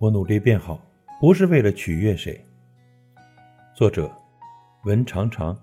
我努力变好，不是为了取悦谁。作者文长长。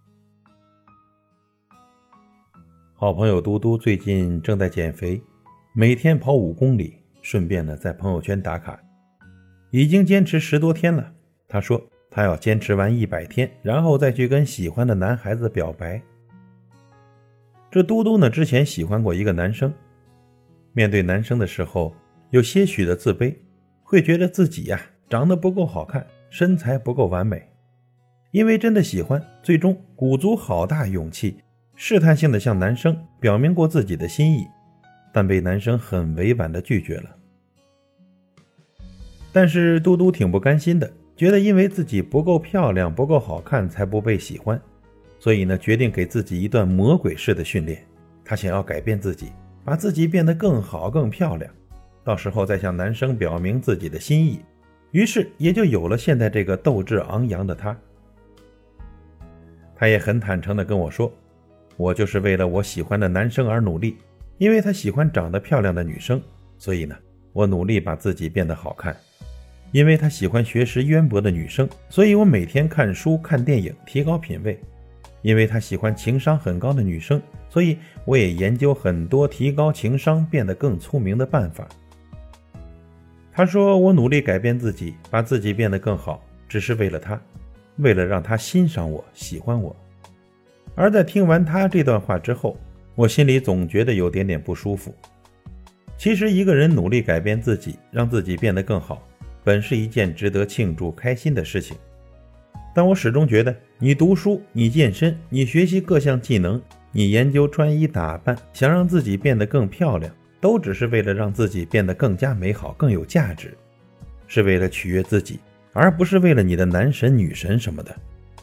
好朋友嘟嘟最近正在减肥，每天跑5公里，顺便呢在朋友圈打卡，已经坚持10多天了。他说他要坚持完100天，然后再去跟喜欢的男孩子表白。这嘟嘟呢之前喜欢过一个男生，面对男生的时候有些许的自卑，会觉得自己长得不够好看，身材不够完美。因为真的喜欢，最终鼓足好大勇气，试探性的向男生表明过自己的心意，但被男生很委婉的拒绝了。但是嘟嘟挺不甘心的，觉得因为自己不够漂亮不够好看才不被喜欢，所以呢决定给自己一段魔鬼式的训练。他想要改变自己，把自己变得更好更漂亮，到时候再向男生表明自己的心意，于是也就有了现在这个斗志昂扬的他。他也很坦诚地跟我说，我就是为了我喜欢的男生而努力，因为他喜欢长得漂亮的女生，所以呢我努力把自己变得好看。因为他喜欢学识渊博的女生，所以我每天看书看电影提高品味。因为他喜欢情商很高的女生，所以我也研究很多提高情商变得更聪明的办法。他说我努力改变自己，把自己变得更好，只是为了他，为了让他欣赏我喜欢我。而在听完他这段话之后，我心里总觉得有点不舒服。其实一个人努力改变自己，让自己变得更好，本是一件值得庆祝开心的事情。但我始终觉得，你读书，你健身，你学习各项技能，你研究穿衣打扮，想让自己变得更漂亮，都只是为了让自己变得更加美好更有价值，是为了取悦自己，而不是为了你的男神女神什么的。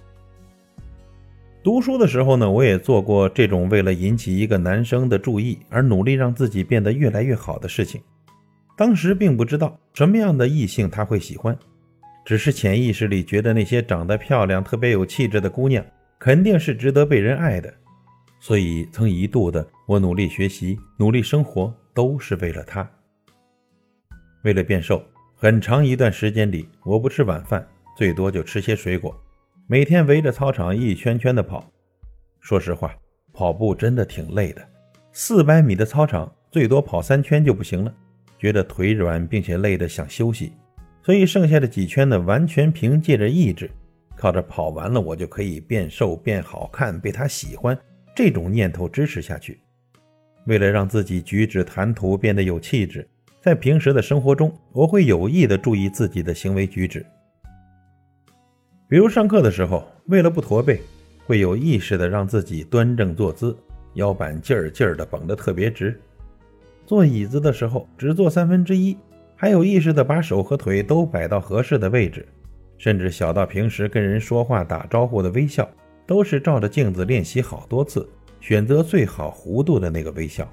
读书的时候呢，我也做过这种为了引起一个男生的注意而努力让自己变得越来越好的事情。当时并不知道什么样的异性他会喜欢，只是潜意识里觉得那些长得漂亮特别有气质的姑娘肯定是值得被人爱的，所以曾一度的我努力学习努力生活都是为了她。为了变瘦，很长一段时间里我不吃晚饭，最多就吃些水果，每天围着操场一圈圈的跑。说实话，跑步真的挺累的，400米的操场最多跑3圈就不行了，觉得腿软并且累得想休息，所以剩下的几圈呢完全凭借着意志，靠着跑完了我就可以变瘦变好看被他喜欢，这种念头支持下去。为了让自己举止谈吐变得有气质，在平时的生活中我会有意地注意自己的行为举止。比如上课的时候，为了不驼背，会有意识地让自己端正坐姿，腰板劲儿地绷得特别直。坐椅子的时候只坐1/3，还有意识地把手和腿都摆到合适的位置，甚至小到平时跟人说话打招呼的微笑，都是照着镜子练习好多次，选择最好弧度的那个微笑。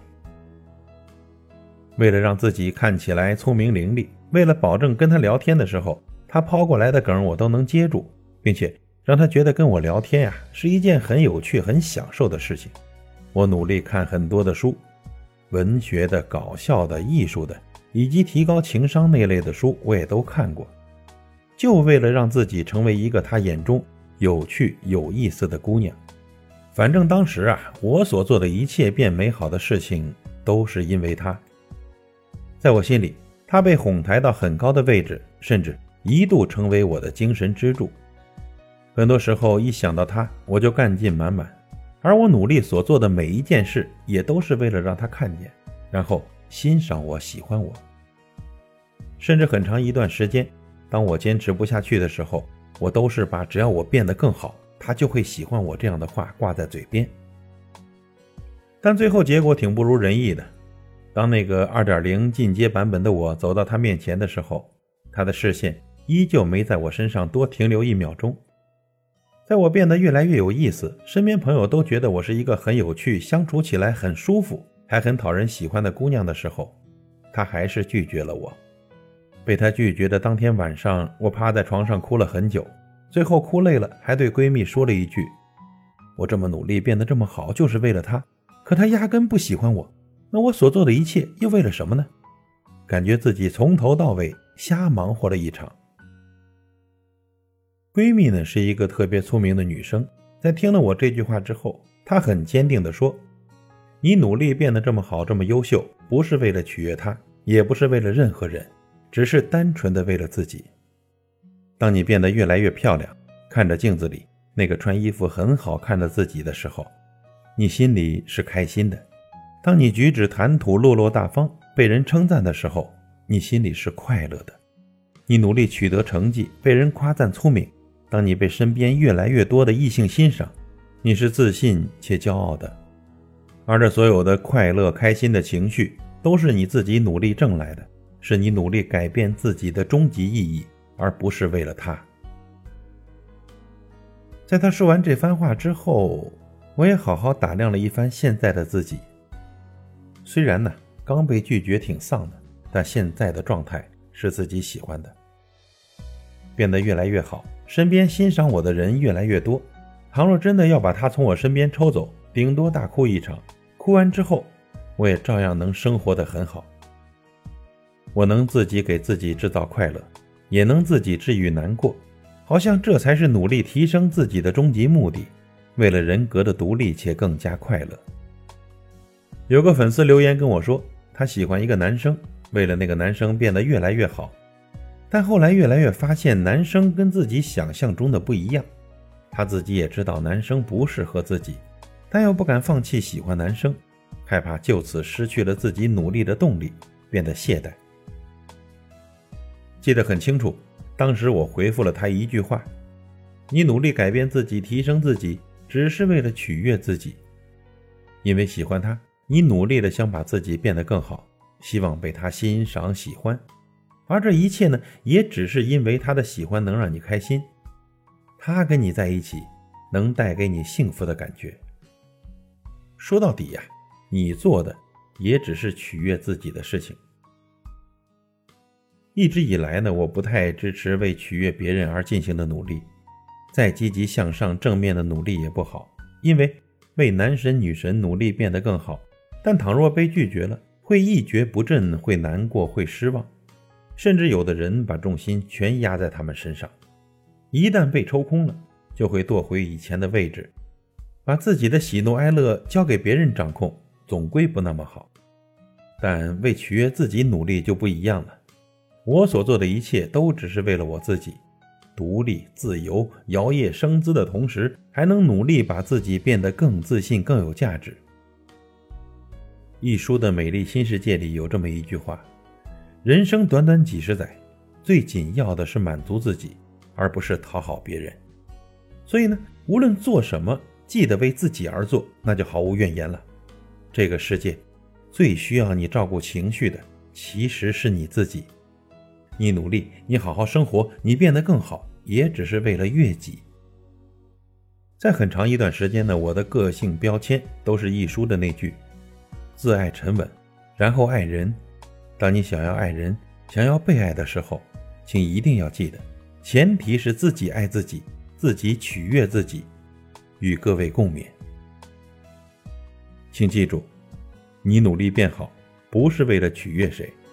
为了让自己看起来聪明伶俐，为了保证跟他聊天的时候他抛过来的梗我都能接住，并且让他觉得跟我聊天是一件很有趣很享受的事情，我努力看很多的书，文学的搞笑的艺术的以及提高情商那类的书我也都看过，就为了让自己成为一个他眼中有趣有意思的姑娘。反正当时我所做的一切变美好的事情都是因为他。在我心里，他被哄抬到很高的位置，甚至一度成为我的精神支柱。很多时候一想到他我就干劲满满，而我努力所做的每一件事也都是为了让他看见，然后欣赏我喜欢我。甚至很长一段时间，当我坚持不下去的时候，我都是把只要我变得更好他就会喜欢我这样的话挂在嘴边。但最后结果挺不如人意的，当那个 2.0 进阶版本的我走到他面前的时候，他的视线依旧没在我身上多停留1秒钟。在我变得越来越有意思，身边朋友都觉得我是一个很有趣，相处起来很舒服，还很讨人喜欢的姑娘的时候，他还是拒绝了我。被他拒绝的当天晚上，我趴在床上哭了很久，最后哭累了还对闺蜜说了一句，我这么努力变得这么好就是为了他，可他压根不喜欢我，那我所做的一切又为了什么呢？感觉自己从头到尾瞎忙活了一场。闺蜜呢是一个特别聪明的女生，在听了我这句话之后，她很坚定地说，你努力变得这么好，这么优秀，不是为了取悦她，也不是为了任何人，只是单纯的为了自己。当你变得越来越漂亮，看着镜子里那个穿衣服很好看的自己的时候，你心里是开心的。当你举止谈吐落落大方，被人称赞的时候，你心里是快乐的。你努力取得成绩，被人夸赞聪明，当你被身边越来越多的异性欣赏，你是自信且骄傲的。而这所有的快乐开心的情绪，都是你自己努力挣来的，是你努力改变自己的终极意义，而不是为了他。在他说完这番话之后，我也好好打量了一番现在的自己。虽然呢，刚被拒绝挺丧的，但现在的状态是自己喜欢的，变得越来越好，身边欣赏我的人越来越多。倘若真的要把他从我身边抽走，顶多大哭一场，哭完之后，我也照样能生活得很好。我能自己给自己制造快乐，也能自己治愈难过，好像这才是努力提升自己的终极目的，为了人格的独立且更加快乐。有个粉丝留言跟我说，他喜欢一个男生，为了那个男生变得越来越好，但后来越来越发现男生跟自己想象中的不一样。他自己也知道男生不适合自己，但又不敢放弃喜欢男生，害怕就此失去了自己努力的动力，变得懈怠。记得很清楚，当时我回复了他一句话，你努力改变自己，提升自己，只是为了取悦自己。因为喜欢他，你努力的想把自己变得更好，希望被他欣赏喜欢，而这一切呢，也只是因为他的喜欢能让你开心，他跟你在一起能带给你幸福的感觉。说到底呀，你做的也只是取悦自己的事情。一直以来呢，我不太支持为取悦别人而进行的努力，再积极向上正面的努力也不好，因为为男神女神努力变得更好，但倘若被拒绝了，会一蹶不振，会难过，会失望，甚至有的人把重心全压在他们身上，一旦被抽空了，就会堕回以前的位置，把自己的喜怒哀乐交给别人掌控，总归不那么好。但为取悦自己努力就不一样了，我所做的一切都只是为了我自己，独立自由摇曳生姿的同时，还能努力把自己变得更自信更有价值。一书的美丽新世界里有这么一句话，人生短短几十载，最紧要的是满足自己，而不是讨好别人。所以呢，无论做什么，记得为自己而做，那就毫无怨言了。这个世界最需要你照顾情绪的，其实是你自己。你努力，你好好生活，你变得更好，也只是为了悦己。在很长一段时间呢，我的个性标签都是一书的那句，自爱沉稳，然后爱人。当你想要爱人，想要被爱的时候，请一定要记得，前提是自己爱自己，自己取悦自己。与各位共勉。请记住，你努力变好，不是为了取悦谁，